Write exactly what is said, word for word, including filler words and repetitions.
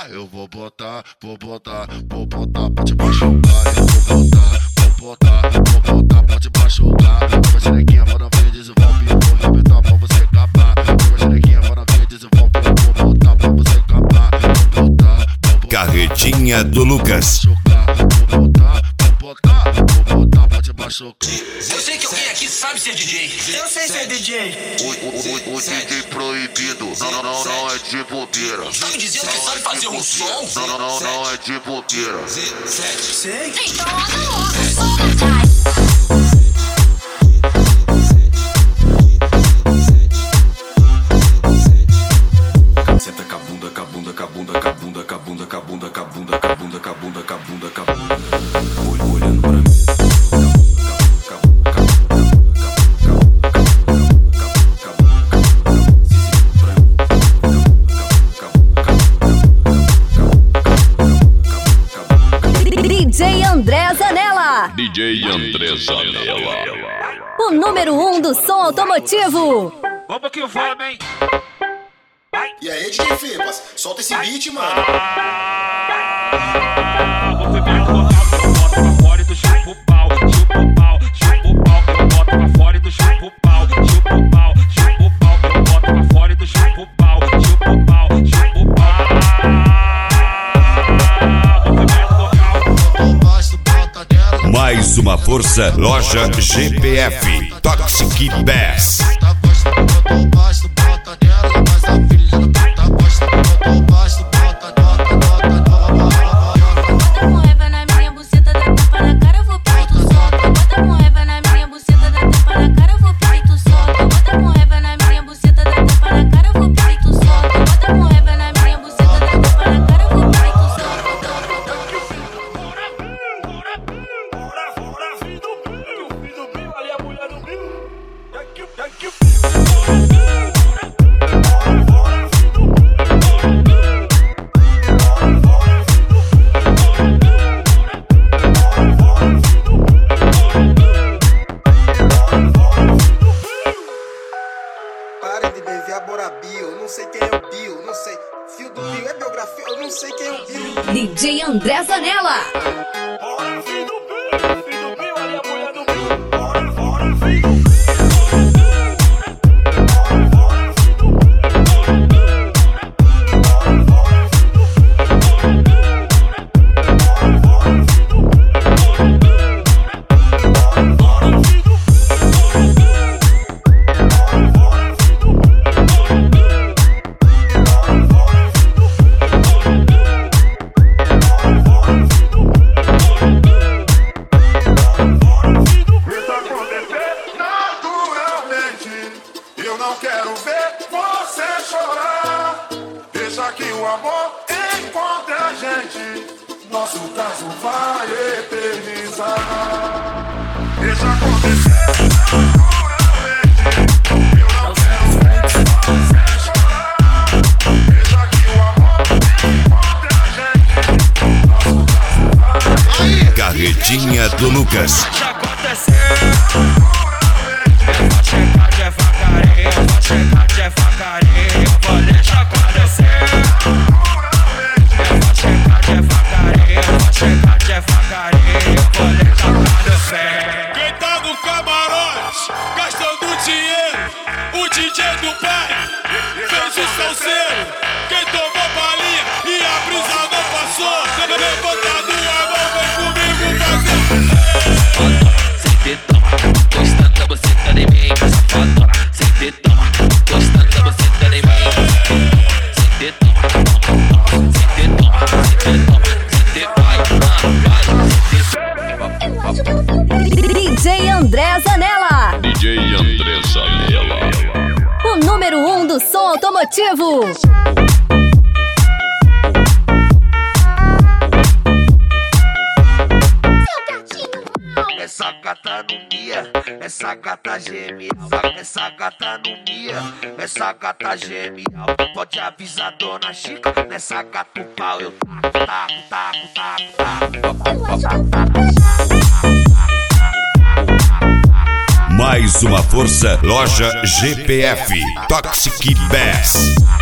botar, eu vou botar, vou botar, vou botar pra te machucar. Eu vou botar, vou botar, vou botar pra te machucar. Pega a xerequinha, vai na frente, desenvolve, eu vou arrebentar pra você capar. Pega a xerequinha, vai na frente, desenvolve, eu vou botar pra você capar. Vou botar, vou botar. Carretinha do Lucas. Vou botar, vou botar, vou botar pra te machucar. Eu sei que alguém aqui sabe ser D J. Eu sei ser D J. O, o, o, o D J proibido, não, não, não, não é de bobeira. Tá me dizendo que sabe fazer um som? Não, não, não, não é de bobeira. Sei. Então anda logo, solta, sai. Senta com a bunda, com a bunda, com a bunda, com a bunda, com a bunda, com a bunda, com a bunda, com a bunda, com a bunda, com a bunda, com a bunda. Olho olhando pra mim. D J André Zanella. D J André Zanella. O número um do som automotivo. Vamos que vamos, hein? E aí, D J Fibas, solta esse beat, mano. Você pega o local, eu boto pra fora e tu chupa o pau, chupa o pau, chupa o pau, eu boto pra fora e tu chupa o pau, chupa o pau, chupa o pau, eu boto pra fora e tu chupa o pau, chupa o pau, chupa o pau. Você pega o local. Mais uma força, loja G P F, Toxic Bass. Tá gostando, eu tô baixo, bota nela, mas a filha da puta gosta, eu tô baixo, bota, bota, bota, bota. Bota morreva na minha buceta, dá tapa na cara, eu vou pedir tu solta. Bota morreva na minha buceta, dá tapa na cara, eu vou pedir tu solta. Bota morreva na minha buceta, dá tapa na cara, eu vou pedir tu solta. Bota morreva na minha buceta, dá tapa na cara, eu vou pedir tu solta. Pare de beber Bora Bio. Eu não sei quem é o Bio. Não sei. Fio do Bio é biografia. Eu não sei quem é o Bio. D J André Zanella. Bora, filho do Bio. Filho do Bio, ali a mulher do Bio. Bora, bora, filho do Bio. Eu não quero ver você chorar. Deixa que o amor encontre a gente. Nosso caso vai eternizar. Deixa acontecer naturalmente. Eu não quero ver você chorar. Deixa que o amor encontre a gente. Nosso caso vai. Carretinha do Lucas. Deixa acontecer. Eu vou chegar devagarinho, eu vou chegar devagarinho, eu vou deixar acontecer. Eu vou chegar devagarinho, eu vou chegar devagarinho, eu vou deixar acontecer. Quem tá no camarote, gastando dinheiro, o D J do pai fez o salseiro. Quem tomou balinha e a brisa não passou, levantado a mão, vem comigo fazer. Sempre toma, gostando da buceta de mim, safadona. Sempre toma, gostando da buceta de mim. Sempre toma, sempre toma, sempre toma, sempre vai, vai. D J André Zanella. D J André Zanella. O número um do som automotivo. Essa gata no mia, essa gata geme, essa gata no mia, essa gata geme. Pode avisar dona Chica, nessa gata o pau eu taco, taco, taco, taco, taco. Mais uma força, loja G P F, Toxic Bass.